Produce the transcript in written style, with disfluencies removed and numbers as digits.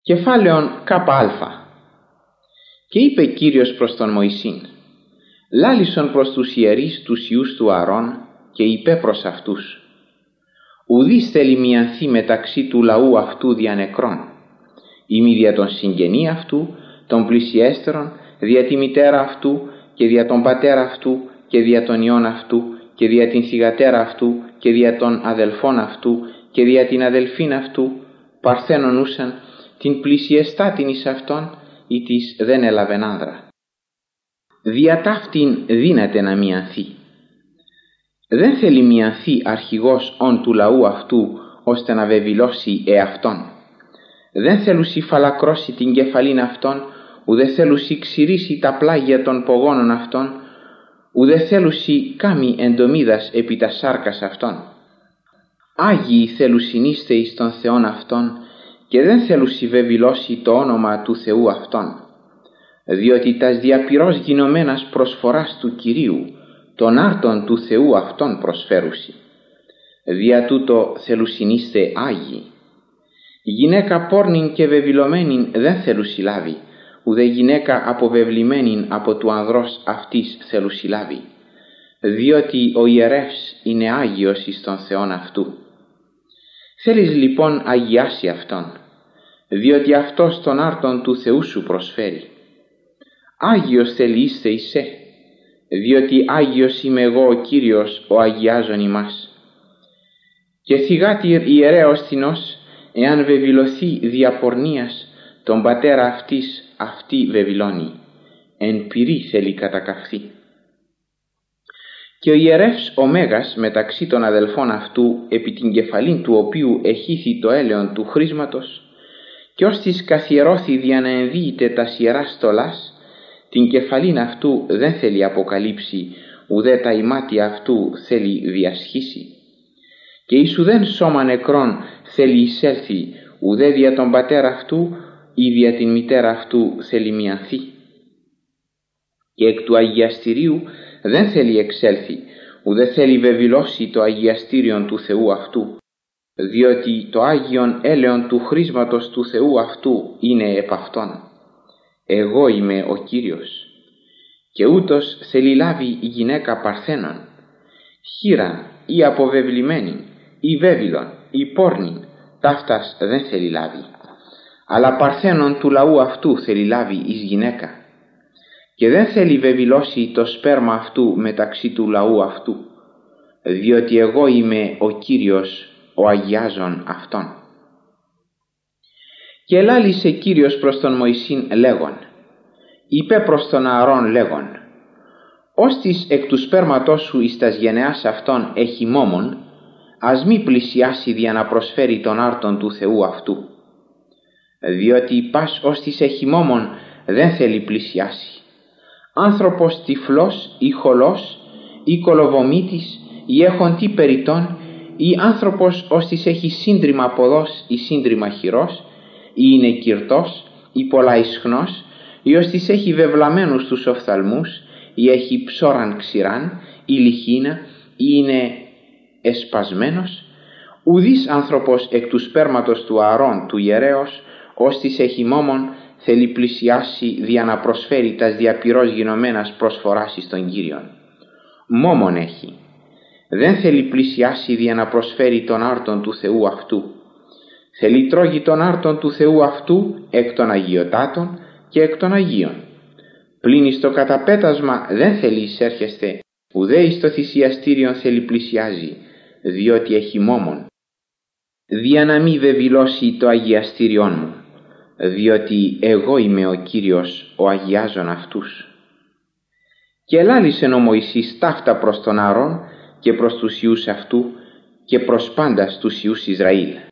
Κεφάλαιον ΚΑ. Και είπε Κύριος προς τον Μωυσήν: λάλησον προς τους ιερείς τους ιούς του Ααρών, και είπε προς αυτούς: ουδείς θέλει μιανθεί μεταξύ του λαού αυτού δια νεκρών, ημί δια τον συγγενή αυτού, τον πλησιέστερον, δια τη μητέρα αυτού και δια τον πατέρα αυτού και δια τον ιών αυτού και δια την θυγατέρα αυτού και δια των αδελφών αυτού και δια την αδελφήν αυτού, παρθένον ούσαν την πλησιεστάτην εις αυτόν, ή της δεν έλαβεν άνδρα. Δια ταύτην δύναται να μιανθεί. Δεν θέλει μιανθεί αρχηγός ον του λαού αυτού, ώστε να βεβηλώσει εαυτόν. Δεν θέλουσι φαλακρώσει την κεφαλήν αυτών, ουδε θέλουσι ξηρίσει τα πλάγια των πογόνων αυτών, ουδε θέλουσι κάμει εντομίδας επί τα σάρκας αυτών. Άγιοι θέλουσιν είστε εις τον Θεόν αυτόν, και δεν θέλουσι βεβηλώσει το όνομα του Θεού αυτόν, διότι τας διαπυρός γινωμένας προσφοράς του Κυρίου, τον άρτον του Θεού αυτόν προσφέρουσι. Δια τούτο θέλουσιν είστε άγιοι. Γυναίκα πόρνην και βεβηλωμένην δεν θέλουσι λάβει, ουδε γυναίκα αποβεβλημένην από του ανδρός αυτής θέλουσι λάβει, διότι ο ιερεύς είναι άγιος εις τον Θεόν αυτού. Θέλεις λοιπόν αγιάσει αυτόν, διότι αυτός τον άρτον του Θεού σου προσφέρει. Άγιος θέλει είστε εισέ, διότι άγιος είμαι εγώ ο Κύριος ο αγιάζων ημάς. Και θυγάτηρ ιερέως τινός, εάν βεβηλωθεί δια πορνείας, τον πατέρα αυτής αυτή βεβηλώνει, εν πυρί θέλει κατακαυθεί. Και ο ιερεύς ο Μέγας μεταξύ των αδελφών αυτού, επί την κεφαλήν του οποίου εχήθη το έλεον του χρήσματος, και ως της καθιερώθη δια να ενδύεται τας ιεράς στολάς, την κεφαλήν αυτού δεν θέλει αποκαλύψει, ουδέ τα ημάτια αυτού θέλει διασχίσει. Και εις ουδέν σώμα νεκρών θέλει εισέλθει, ουδέ δια τον πατέρα αυτού ή δια την μητέρα αυτού θέλει μιανθεί. Και εκ του αγιαστηρίου δεν θέλει εξέλθει, ουδέ θέλει βεβηλώσει το αγιαστήριον του Θεού αυτού, διότι το Άγιον έλεον του χρήσματος του Θεού αυτού είναι επ' αυτόν. Εγώ είμαι ο Κύριος. Και ούτως θέλει λάβει η γυναίκα παρθένον, χήραν ή αποβεβλημένην ή βέβηλον ή πόρνην, ταύτας δεν θέλει λάβει, αλλά παρθένον του λαού αυτού θέλει λάβει εις γυναίκα. Και δεν θέλει βεβηλώσει το σπέρμα αυτού μεταξύ του λαού αυτού, διότι εγώ είμαι ο Κύριος ο αγιάζων αυτόν. Και ελάλησε Κύριος προς τον Μωυσήν λέγον: είπε προς τον Ααρών λέγον: ώστις εκ του σπέρματός σου εις τας γενεάς αυτών έχει μόμον, ας μη πλησιάσει δια να προσφέρει τον άρτον του Θεού αυτού, διότι πας ώστις έχει μόμον δεν θέλει πλησιάσει. Άνθρωπος τυφλός ή χολός ή κολοβομήτης ή έχον τι περιττών, ή άνθρωπος ώστις έχει σύντριμα ποδός ή σύντριμα χειρός, ή είναι κυρτός ή πολλά ισχνός, ή ώστις έχει βεβλαμένους τους οφθαλμούς, ή έχει ψώραν ξηράν ή λιχίνα, ή είναι εσπασμένος, ουδής άνθρωπος εκ του σπέρματος του Ααρών του ιερέως, ώστις έχει μόμον, θέλει πλησιάσει δια να προσφέρει τας διαπυρός γινωμένας προσφοράς εις τον Κύριον. Μόμον έχει. Δεν θέλει πλησιάσει δια να προσφέρει τον άρτον του Θεού αυτού. Θέλει τρώγει τον άρτον του Θεού αυτού εκ των αγιωτάτων και εκ των Αγίων. Πλην εις το καταπέτασμα δεν θέλει εισέρχεστε, ουδέ εις το θυσιαστήριον θέλει πλησιάζει, διότι έχει μόμον. Δια να μη βεβηλώσει το αγιαστήριόν μου, διότι εγώ είμαι ο Κύριος ο αγιάζων αυτούς. Και ελάλησεν ο Μωυσής ταύτα προς τον Ααρών και προς τους ιούς αυτού και προς πάντας τους ιούς Ισραήλ.